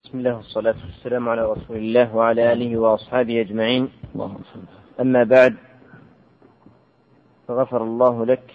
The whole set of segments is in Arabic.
بسم الله والصلاة والسلام على رسول الله وعلى آله وأصحابه أجمعين. أما بعد، فغفر الله لك.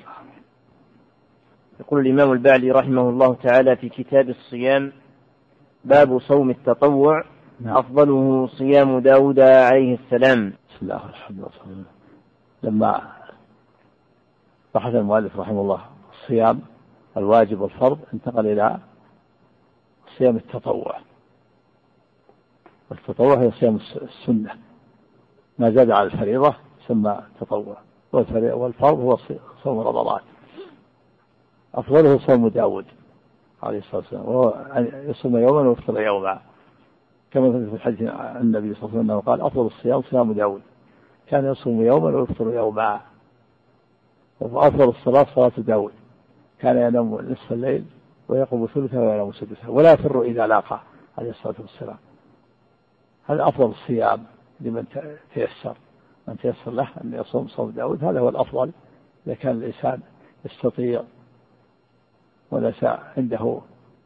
يقول الإمام البعلي رحمه الله تعالى في كتاب الصيام: باب صوم التطوع. أفضله صيام داود عليه السلام. بسم الله الرحمن الرحيم. لما بحث المؤلف رحمه الله الصيام الواجب والفرض، انتقل إلى صيام التطوع. والتطوع هو صيام السنة، ما زاد على الفريضة يسمى تطوع، والفرض هو صوم رمضان. أفضله صوم داود عليه الصلاة والسلام، وهو أن يصوم يوما ويفطر يوما، كما في الحديث عن النبي صلى الله عليه وسلم قال: أفضل الصيام صيام داود، كان يصوم يوما ويفطر يوما. وأفضل الصلاة صلاة داود، كان ينام نصف الليل ويقوم ثلثه وينام سدسه ولا يفر إذا لاقى عليه الصلاة والسلام. هذا أفضل الصيام لمن تيسر، من تيسر له أن يصوم صوم داود، هذا هو الأفضل إذا كان الإنسان يستطيع وليس عنده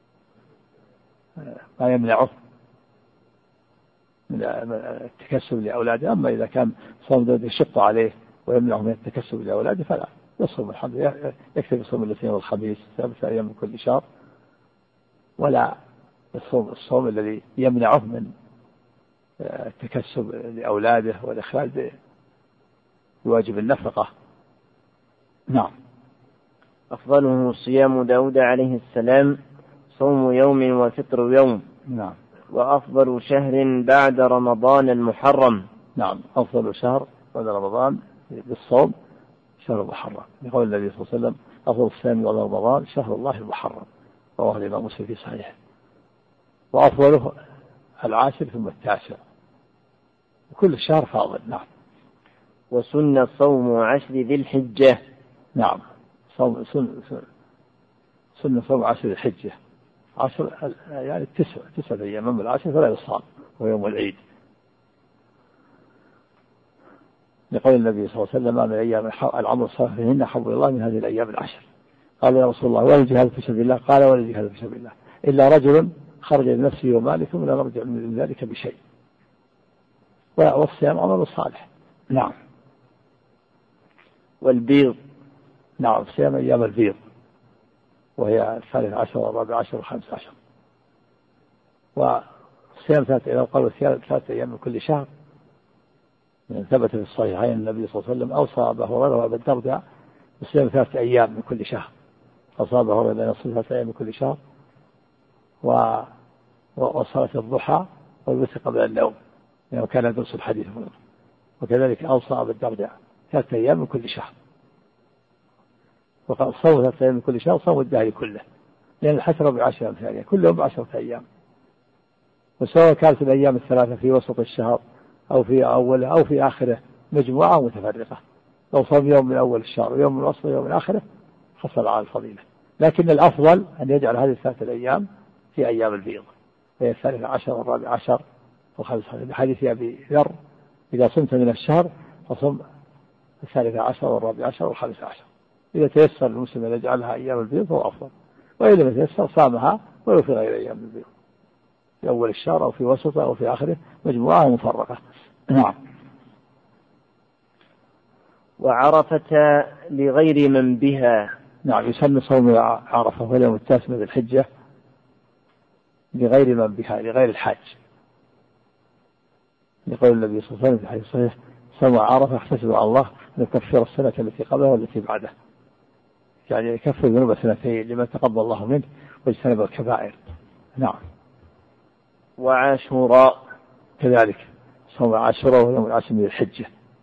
ما يمنعه من التكسب لأولاده. أما إذا كان صوم داود يشق عليه ويمنعه من التكسب لأولاده فلا يصوم، الحمد لله، يكتب يصوم الاثنين والخميس 3 أيام من كل شهر، ولا يصوم الصوم الذي يمنعه من التكسب لأولاده والإخراج بواجب النفقة. نعم. أفضله صيام داود عليه السلام، صوم يوم وفطر يوم. نعم. وأفضل شهر بعد رمضان المحرم. نعم، أفضل شهر بعد رمضان بالصوم شهر المحرم، يقول النبي صلى الله عليه وسلم: أفضل الصيام بعد رمضان شهر الله المحرم، رواه الإمام مسلم في صحيحه. وأفضله العاشر ثم التاسع، كل شهر فاضل. نعم. وسن صوم 10 ذي الحجة. نعم، سنة صوم 10 ذي الحجة، 10 يعني 9 أيام من العاشر فلا يصام، ويوم العيد، لقول النبي صلى الله عليه وسلم: من أيام العمل الصالح فيهن أحب إلى الله من هذه الأيام العشر. قال: يا رسول الله، ولا الجهاد في سبيل الله؟ قال: ولا الجهاد في سبيل الله إلا رجل خرج لنفسه وماله ثم لا نرجع من ذلك بشيء. والصيام عمل صالح. نعم. والبيض. نعم، صيام أيام البيض، وهي 13 و14 و15. وصيام 3 أيام، قالوا 3 أيام من كل شهر، ثبت في الصحيحين النبي صلى الله عليه وسلم أوصى أبا هريرة وأبا الدرداء بصيام 3 أيام من كل شهر. أوصى أبا هريرة أن يصوم 3 أيام من كل شهر، وصلاة الضحى والوتر قبل النوم، يعني كان يدرس الحديث. وكذلك أوصى أبا الدرداء 3 أيام من كل شهر، وقال: صوم 3 أيام من كل شهر صوم الدهر كله، لأن الحسرة ب10 أمثالها، كل يوم 10 أيام. وسواء كانت الأيام الثلاثة في وسط الشهر أو في أوله أو في آخره مجموعة متفرقة، لو صام يوم من أول الشهر ويوم من وسطه ويوم من آخره حصل على الفضيلة. لكن الأفضل أن يجعل هذه 3 الأيام في أيام البيض، هي 13 و14 و15، بحديث أبي ذر: إذا صمت من الشهر فصم 13 و14 و15. إذا تيسر المسلم أن يجعلها أيام البيض فهو أفضل، وإذا لم يتيسر صامها ولو في غير أيام البيض، في أول الشهر أو في وسطه أو في آخره مجموعة مفرقة. نعم. وعرفة لغير من بها. نعم، يسمى صوم عرفة هو اليوم 9 من الحجة لغير من بها، لغير الحاج، لقول النبي صلى الله عليه وسلم في الحديث الصحيح: صوم عرفة احتسب على الله أن يكفر السنة التي قبلها والتي بعدها، يعني يكفر ذنوب 2 لمن تقبل الله منه واجتنب الكبائر. نعم. وعاشوراء، كذلك صوم عاشوراء ويوم 10 من الحجة،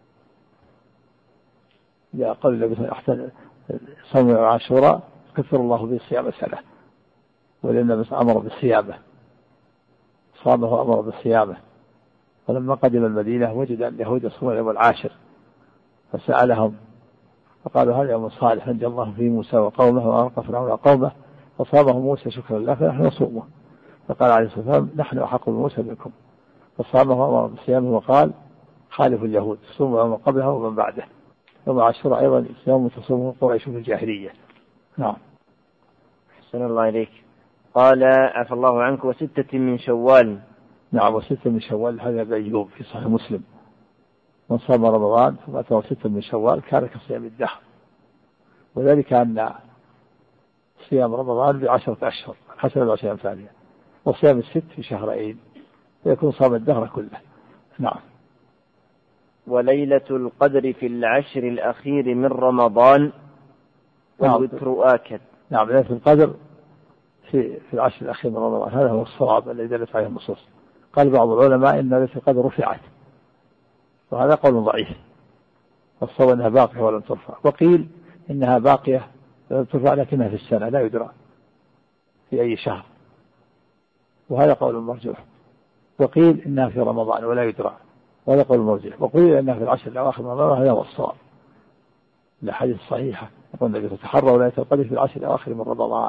يا قول النبي صلى الله عليه وسلم: صوم عاشوراء كفر الله به صيام سنة، ولأن أمر بالصيامة، صامه وأمر بالصيامة. فلما قدم المدينة وجد اليهود يصومون يوم 10، فسألهم فقالوا: هذا يوم صالح نجى الله فيه موسى وقومه وأغرق فرعون وقومه، فصامه موسى شكرا له فنحن نصومه. فقال عليه الصلاة والسلام: نحن أحق بموسى منكم. فصامه وأمر بالصيامه، وقال: خالف اليهود، صوموا يوم قبله ومن بعده. يوم عاشوراء أيضا يوم تصومه قريش في الجاهلية. نعم. أحسن الله إليك. قال عفى الله عنك وستة من شوال. نعم وستة من شوال، هذا بأيوب في صحيح مسلم، من صام رمضان ثم أتى ستة من شوال كان كصيام الدهر، وذلك أن صيام رمضان ب10 أشهر حسب العشر أمثالها، وصيام الست في شهرين فيكون صام الدهر كله. نعم. وليلة القدر في العشر الأخير من رمضان والوتر آكد. نعم ليلة القدر في العشر الأخير من رمضان، هذا هو الصواب الذي دلت عليه النصوص. قال بعض العلماء إن ليلة القدر رفعت، وهذا قول ضعيف، والصواب أنها باقية ولم ترفع، وقيل إنها باقية ترفع لكنها في السنة لا يدرى في أي شهر، وهذا قول مرجوح. وقيل إنها في رمضان ولا يدرى، وهذا قول مرجوح. وقيل إنها في العشر الأواخر من رمضان، هذا هو الصواب. الأحاديث الصحيحة يقول النبي تتحروا ليلة القدر في العشر الأواخر من رمضان.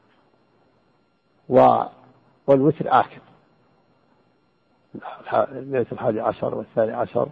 والوتر آكد، ليلة 11 والثاني عشر،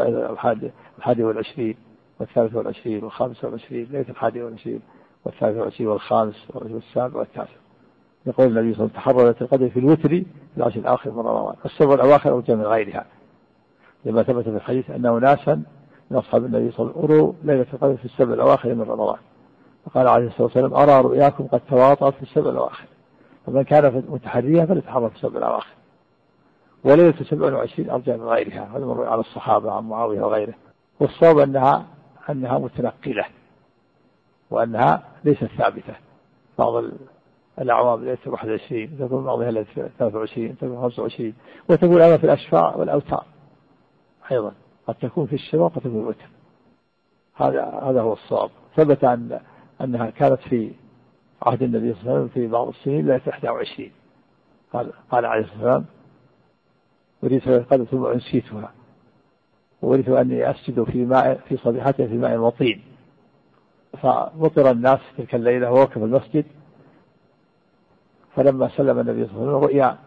21 والثالث والعشرين والخامس والعشرين، ليلة 21 والثالث والعشرين والخامس والسابع والتاسع. يقول النبي صلى الله عليه وسلم تحرى ليلة القدر في الوتر في العشر الآخر من رمضان. السبع الأواخر أوجه من غيرها، لما ثبت في الحديث أنه ناسا من أصحاب النبي صلى الله عليه وسلم أروا ليلة القدر في السبع الأواخر من رمضان، فقال عليه الصلاة والسلام أرى رؤياكم قد تواطأت في السبع الأواخر، فمن كان متحريا فليتحرى في السبع الأواخر. وليلة 27 أرجع من غيرها، هذا مر على الصحابة عن معاوية وغيره. والصواب أنها متنقلة، وأنها ليست ثابتة. بعض الأعوام ليلة 21 تكون بعضها ليلة 23 تكون 25، وتكون أما في الأشفاع والأوتار أيضا، قد تكون في الشفاء وقد تكون في الوتر. هذا هو الصواب. ثبت أنها كانت في عهد النبي صلى الله عليه وسلم في بعض السنين ليلة 21. قال عليه الصلاة والسلام أريد ليلة القدر ثم أنسيتها، وأريد أني أسجد في صبيحتها في ماء وطين، فمطر الناس تلك الليلة ووقف المسجد، فلما سلم النبي صلى الله عليه وسلم رؤيا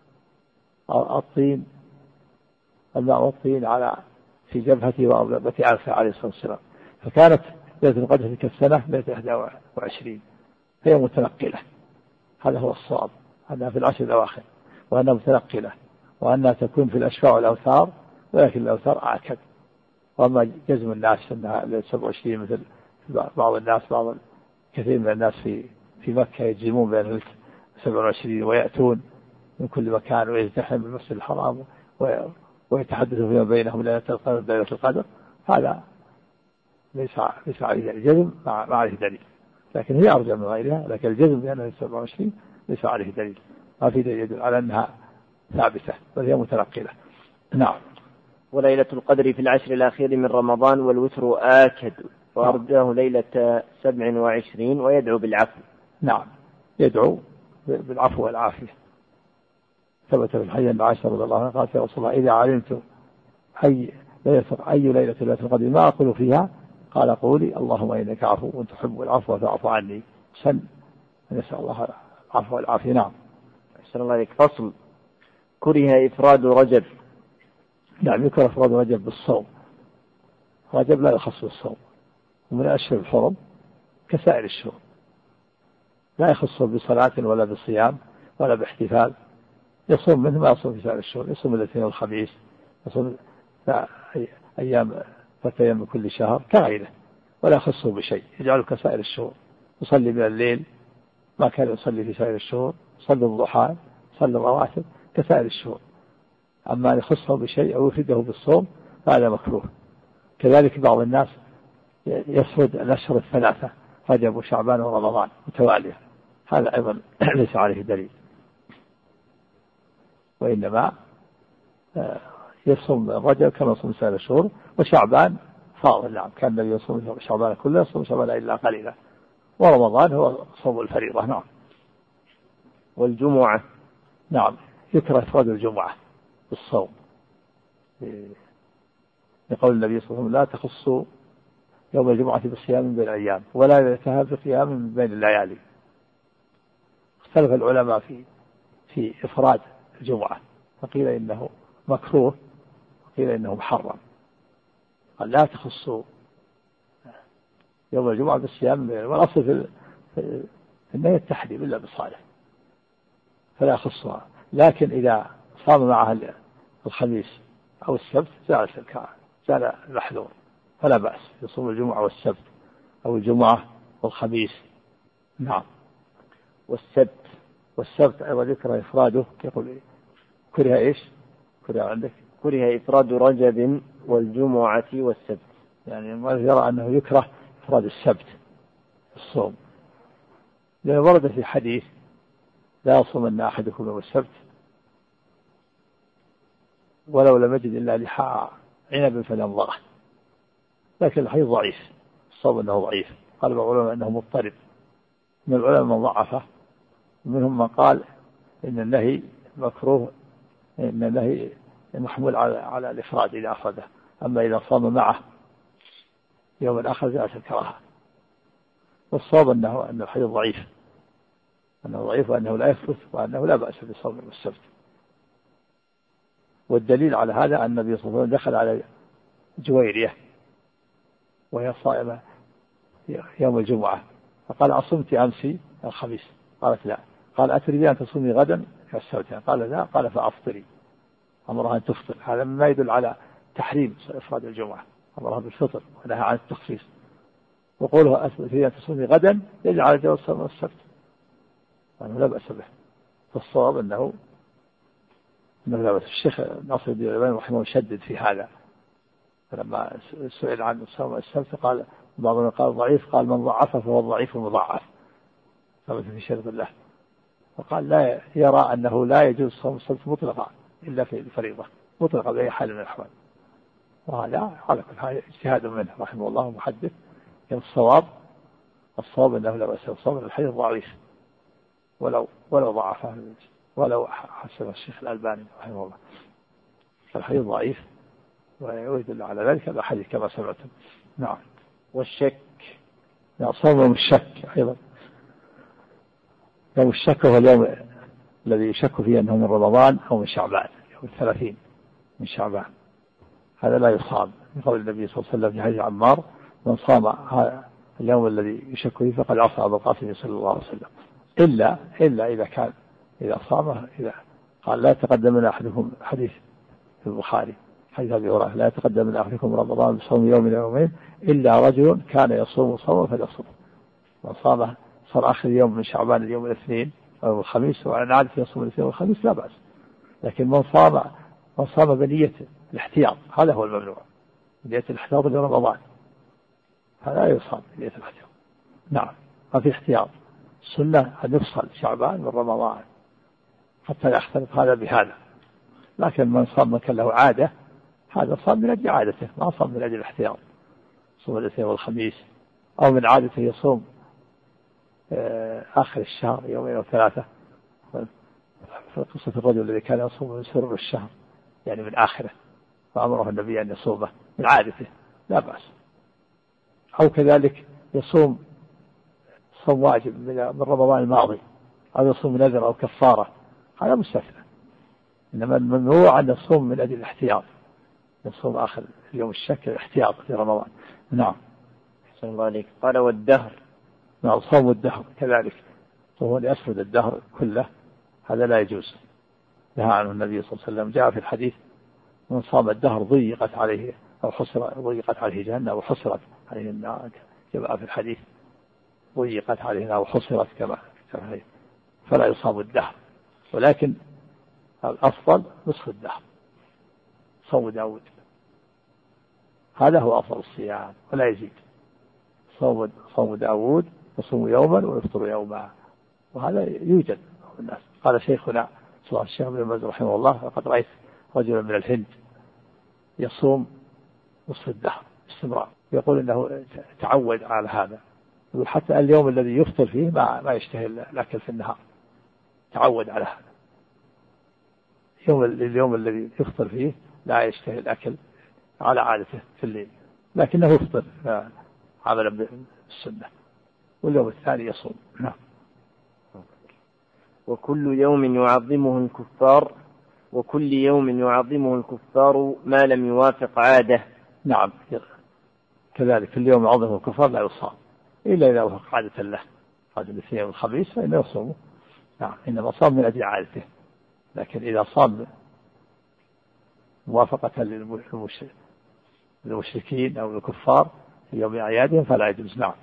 الماء والطين في جبهته وأبلبة أنفه عليه الصلاة والسلام، فكانت ليلة القدر تلك السنة ليلة 21، هي متنقلة. هذا هو الصواب، أنها في العشر الأواخر، وأنها متنقلة، وأنها تكون في الأشفاع والأوثار، ولكن الأوثار آكد. وأما جزم الناس أنها ليلة 27 مثل بعض الناس، كثير من الناس في مكة يجزمون بين 27 ويأتون من كل مكان ويزدحم بالمسجد الحرام ويتحدثوا فيما بينهم ليلة القدر، هذا ليس عليه الجزم، ما عليه دليل، لكن هي أرجع من غيرها. لكن الجزم بأنها 27 ليس عليه دليل، ما في دليل يدل على أنها ثابتة، بل هي متنقلة. نعم. وليلة القدر في العشر الأخير من رمضان والوتر آكد، وأرجاه ليلة 27 ويدعو بالعفو. نعم يدعو بالعفو والعافية. ثبت في الحديث أن عائشة رضي الله عنها قالت يا رسول الله إذا علمت أي ليلة القدر ما أقول فيها، قال قولي اللهم إنك عفو تحب العفو فاعف عني. نسأل الله العفو والعافية. نعم. أحسن الله عليك. فصل: كره إفراد رجب. نعم يكره إفراد رجب بالصوم. رجب لا يخص بالصوم، ومن أشهر الحرم كسائر الشهور، لا يخص بصلاة ولا بصيام ولا باحتفال، يصوم منه ما يصوم في سائر الشهور، يصوم الاثنين والخميس، يصوم أيام 3 أيام من كل شهر كغيره، ولا يخصه بشيء، يجعله كسائر الشهور. يصلي من الليل ما كان يصلي في سائر الشهور، يصلي الضحى، يصلي الرواتب كسائر الشهور. أما أن يخصه بشيء أو يفرده بالصوم فهذا مكروه. كذلك بعض الناس يسرد الأشهر الثلاثة رجب وشعبان ورمضان متوالية، هذا أيضا ليس عليه دليل، وإنما يصوم رجب كما يصوم سائر الشهور، وشعبان فاضل. نعم كان النبي يصوم شعبان كله، يصوم شعبان إلا قليلا، ورمضان هو صوم الفريضة. نعم. والجمعة. نعم يكره إفراد الجمعة بالصوم، لقول النبي صلى الله عليه وسلم لا تخصوا يوم الجمعة بصيام من بين الأيام ولا ليلتها بقيام من بين الليالي. اختلف العلماء في إفراد الجمعة، فقيل إنه مكروه وقيل إنه محرم. قال لا تخصوا يوم الجمعة بالصيام من بين، والأصل في النهي التحريم إلا بصالح، فلا يخصها. لكن إذا صام معها الخميس أو السبت زال المحذور، فلا بأس يصوم الجمعة والسبت أو الجمعة والخميس. نعم. والسبت أيضا ذكر إفراده، يقول كره إيش؟ كره عندك كره إفراد رجب والجمعة والسبت، يعني ما يرى أنه يكره إفراد السبت الصوم، لأنه ورد في حديث لا يصومن أحدكم يوم السبت ولو لم يجد إلا لحاء عنب فليمضغه. لكن الحديث ضعيف، الصواب أنه ضعيف. قال بعض العلماء أنه مضطرب، من العلماء من ضعفه، ومنهم من قال إن النهي مكروه، إن النهي محمول على الإفراد إذا أفرده، أما إذا صام معه يوم آخر جاءت الكراهة. والصواب أن الحديث ضعيف، وأنه لا يثبت، وأنه لا بأس بصوم يوم السبت. والدليل على هذا أن النبي صلى الله عليه وسلم دخل على جويرية وهي صائمة يوم الجمعة، فقال أصمت أمسي الخميس؟ قالت لا. قال أتريدين أن تصومي غدا السبت؟ قال لا. قال فأفطري، أمرها أن تفطر. هذا ما يدل على تحريم إفراد الجمعة، أمرها بالفطر ونهى عن التخصيص. وقوله أتريدين أن تصومي غدا يجعل على جواز صوم السبت، وأنه لا بأس به. فالصواب أنه لا بأس. الشيخ ناصر الدين الألباني رحمه الله شدد في هذا، فلما سئل عن صوم السبت قال بعضهم قال ضعيف، قال من ضعفه فهو الضعيف المضاعف، ثبت في شرط الله. وقال لا يرى أنه لا يجوز صوم السبت مطلقا إلا في الفريضة، مطلقا بأي حال من الأحوال. وهذا على كل حال اجتهاد منه رحمه الله محدث. الصواب أنه لا بأس. الصواب الحديث ضعيف ولو ضعفه، ولو حسن الشيخ الألباني رحمه الله، فالحديث ضعيف ويدل على ذلك الحديث كما سمعتم. نعم. والشك، يعني صوم يوم الشك أيضا. يوم الشك هو اليوم الذي يشك فيه أنه من رمضان أو من شعبان، يوم 30 من شعبان، هذا لا يصام، من قول النبي صلى الله عليه وسلم في حديث عمار: من صام هذا اليوم الذي يشك فيه فقد عصى أبا القاسم صلى الله عليه وسلم، إلا إذا كان إذا صامه، إذا قال لا يتقدم لنا أحدكم، حديث في البخاري حديث أبي هريرة: لا يتقدم لنا أحدكم رمضان بصوم يوم إلى يومين إلا رجل كان يصوم صوما فليصوم. من صامه صار آخر يوم من شعبان اليوم الاثنين أو الخميس، وعلى عادة يصوم الاثنين والخميس لا بأس. لكن من صام بنية الاحتياط، هذا هو الممنوع، بنية الاحتياط لرمضان، هذا يصام بنية الاحتياط. نعم، ما في احتياط. السنة أن يفصل شعبان من رمضان حتى يختلط هذا بهذا. لكن من صام من كان له عادة، هذا صام من أجل عادته، ما صام من أجل الاحتياط، صوم الاثنين والخميس، أو من عادته يصوم آخر الشهر يومين أو ثلاثة، في قصة الرجل الذي كان يصوم من سرور الشهر يعني من آخره، فأمره النبي أن يصومه من عادته، لا بأس. أو كذلك يصوم صوم واجب من رمضان الماضي، أو يصوم نذر أو كفارة، هذا مستثنى. إنما الممنوع أن يصوم من أجل الاحتياط، يصوم آخر يوم الشك الاحتياط في رمضان. نعم. أحسن الله عليك. قال والدهر. نعم، صوم الدهر كذلك، وهو ليسرد الدهر كله، هذا لا يجوز، نهى عنه النبي صلى الله عليه وسلم. جاء في الحديث: من صام الدهر ضيقت عليه ضيقت عليه جهنم وحصرت عليه النار، كما في الحديث: ضيقت عليه النار وحصرت، كما في الحديث. فلا يصام الدهر، ولكن الأفضل نصف الدهر، صوم داود، هذا هو أفضل الصيام ولا يزيد. صوم داود يصوم يوما ويفطر يوما، وهذا يوجد الناس. قال شيخنا صلى الشيخ بن باز رحمه الله: لقد رأيت رجلا من الهند يصوم نصف الدهر باستمرار، يقول انه تعود على هذا، يقول حتى اليوم الذي يفطر فيه ما يشتهي الاكل في النهار، تعود على هذا. اليوم الذي يفطر فيه لا يشتهي الاكل على عادته في الليل، لكنه يفطر عملا بالسنه، واليوم الثاني يصوم. نعم. وكل يوم يعظمه الكفار، وكل يوم يعظمه الكفار ما لم يوافق عادة. نعم، كذلك كل يوم يعظمه الكفار لا يصام إلا إذا وافق عادة له، هذا الاثنين والخميس فإنه يصومه. نعم، إنما صام من أجل عادته، لكن إذا صام موافقة للمشركين أو الكفار في يوم أعيادهم فلا يجوز. نعم.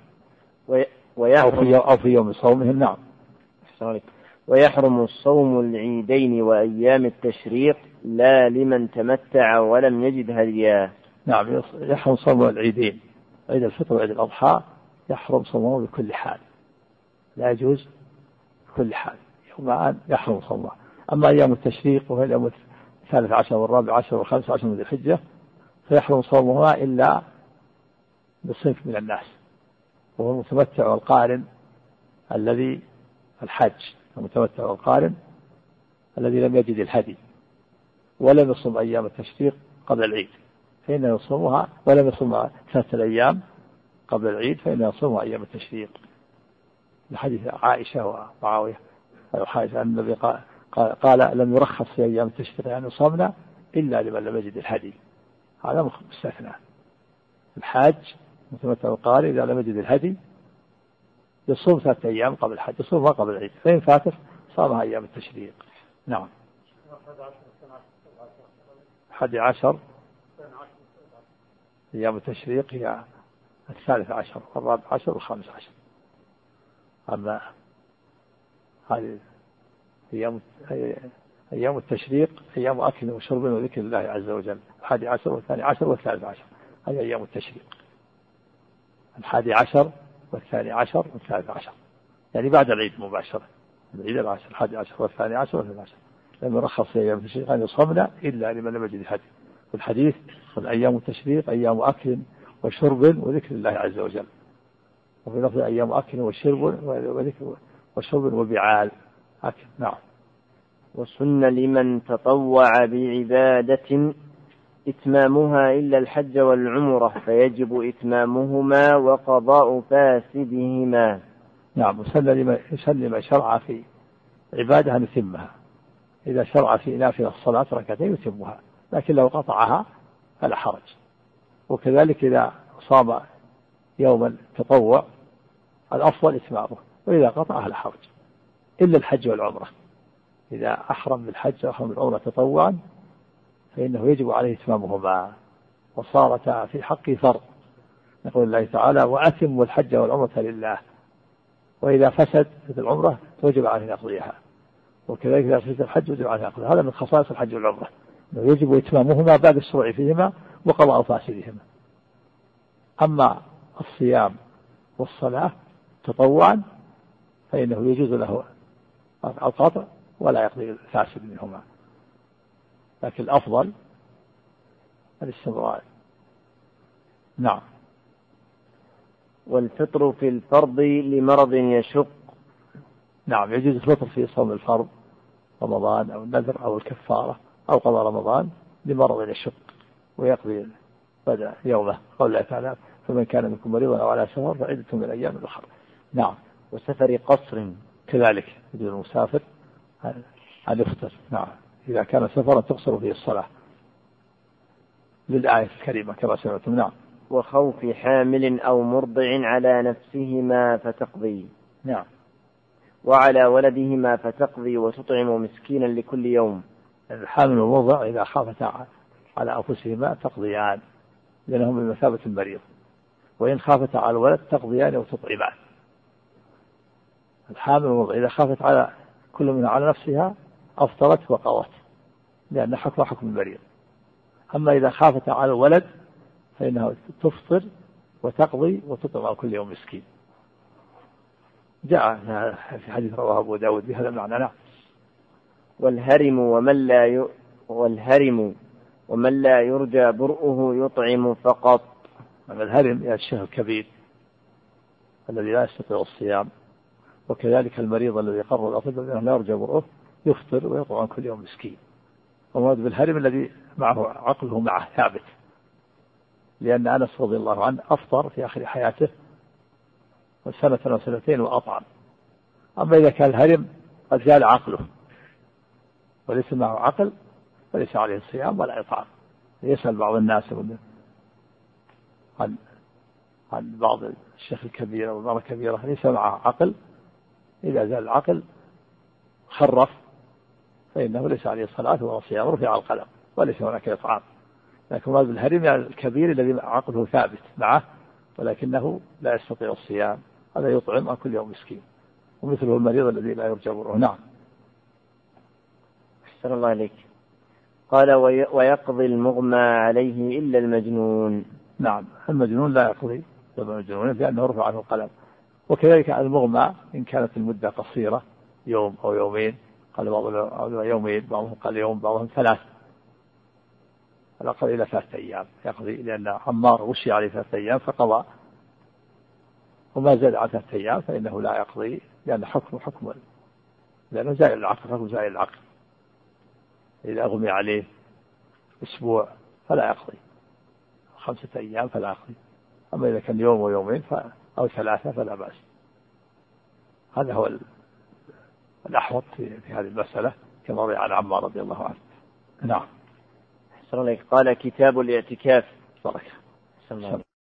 أو في يوم صومهم. نعم. ويحرم الصوم العيدين وأيام التشريق لا لمن تمتع ولم يجد هديا. نعم، يحرم صوم العيدين، عيد الفطر وعيد الأضحى يحرم صومه بكل حال، لا يجوز بكل حال، يومان يحرم صومه. أما أيام التشريق وهي اليوم 13 والرابع عشر والخامس عشر من ذي الحجة فيحرم صومها إلا بصنف من الناس، وهو المتمتع والقارن الذي الحج، المتمتع والقارن الذي لم يجد الهدي ولم يصم أيام التشريق قبل العيد فإنه يصومها، ولم يصم 3 أيام قبل العيد فإنه يصومها أيام التشريق، لحديث عائشة ومعاوية أن النبي قال لم يرخص في أيام التشريق يعني صمنا إلا لمن لم يجد الهدي، هذا مستثنى. الحاج متمتع والقارئ إذا لم يجد الهدي يصوم 3 أيام قبل الحج، يصومها قبل العيد، فإن فاته صامها أيام التشريق. نعم. 11 أيام التشريق هي 13 والرابع عشر والخامس عشر. أما هذه أيام التشريق أيام أكل وشرب وذكر الله عز وجل، 11 والثاني عشر والثالث عشر، هذه أيام التشريق، 11 والثاني عشر والثالث عشر، يعني بعد العيد مباشرة، العيد العشر 11 والثاني عشر والثالث عشر. لم يرخص في أيام التشريق أن يصومنا إلا لمن لم يجد الهدي. في الحديث أيام التشريق أيام أكل وشرب وذكر الله عز وجل، وفي لفظ أيام أكل وشرب وذكر وشرب وبعال أكل. نعم. وسن لمن تطوع بعبادة إتمامها إلا الحج والعمرة فيجب إتمامهما وقضاء فاسدهما. نعم. وسلم شرع في عبادة أن يتمها، إذا شرع في نافلة الصلاة ركعتين يتمها، لكن لو قطعها فلا حرج. وكذلك إذا صام يوم التطوع الأفضل إتمامه، وإذا قطعها لا حرج، إلا الحج والعمرة. إذا أحرم بالحج وأحرم بالعمرة تطوعا فإنه يجب عليه إتمامهما، وصارتا في حقه فرض، يقول الله تعالى وأتموا الحج والعمرة لله، وإذا فسد العمرة وجب عليه يقضيها، وكذلك إذا فسد الحج وجب عليه يقضيها. هذا من خصائص الحج والعمرة، يجب إتمامهما بعد الشروع فيهما وقضاء فاسدهما. أما الصيام والصلاة تطوعا فإنه يجوز له القطع ولا يقضي الفاسد منهما، لكن الأفضل الاستمرار. نعم. والفطر في الفرض لمرض يشق. نعم، يجوز الفطر في صوم الفرض، رمضان أو النذر أو الكفارة أو قضاء رمضان لمرض يشق، ويقضي بدأ يومه، قول الله تعالى فمن كان منكم مريضا أو على سفر فعدة من أيام أخرى. نعم. وسفر قصر كذلك يجوز المسافر أن يفطر. نعم، إذا كان سفرا تقصر فيه الصلاة للآية الكريمة كما سمعتم. نعم. وخوف حامل أو مرضع على نفسهما فتقضي. نعم. وعلى ولدهما فتقضي وتطعم مسكينا لكل يوم. الحامل والمرضع إذا خافتا على أنفسهما تقضيان لأنهم بمثابة المريض، وإن خافتا على الولد تقضيان وتطعمان. الحامل والمرضع إذا خافت على كل منها على نفسها أفطرت وقضت لأن حكم حكم المريض. أما إذا خافت على الولد فإنها تفطر وتقضي وتطعم كل يوم مسكين، جاء في حديث رواه أبو داود بهذا المعنى. نعم. والهرم ومن لا يرجى برؤه يطعم فقط. الهرم يا الشيخ الكبير الذي لا يستطيع الصيام، وكذلك المريض الذي قرر الأطباء بأنه لا يرجى برؤه يفطر ويطعم كل يوم مسكين. ومراد بالهرم الذي معه عقله معه ثابت، لأن أنس رضي الله عنه أفطر في آخر حياته سنة أو سنتين وأطعم. أما إذا كان الهرم قد زال عقله وليس معه عقل فليس عليه الصيام ولا إطعام. يسأل بعض الناس عن بعض الشيخ الكبير أو المرأة الكبيرة ليس معه عقل، إذا زال العقل خرف فإنه ليس عليه الصلاة ولا صيام، رفع القلم وليس هناك إطعام. لكن مرض الهرم الكبير الذي عقله ثابت معه ولكنه لا يستطيع الصيام، هذا يطعم كل يوم مسكين، ومثله المريض الذي لا يرجى بره. نعم. أحسن الله عليك. قال ويقضي المغمى عليه إلا المجنون. نعم، المجنون لا يقضي المجنون لأنه رفع عنه القلم. وكذلك المغمى إن كانت المدة قصيرة يوم أو يومين، قال بعضهم يومين، بعضهم قال يوم، بعضهم 3، الأقل إلى 3 أيام يقضي، لأن عمار وشي عليه 3 أيام فقضى، وما زاد على 3 أيام فإنه لا يقضي، لأن حكم لأنه زائل العقل، حكم زائل العقل. إذا أغمي عليه أسبوع فلا يقضي، 5 أيام فلا يقضي، أما إذا كان يوم ويومين أو 3 فلا بأس. هذا هو الأحوط في هذه المسألة كما روي عن عمار رضي الله عنه. نعم. أحسن الله. قال كتاب الاعتكاف. بركة.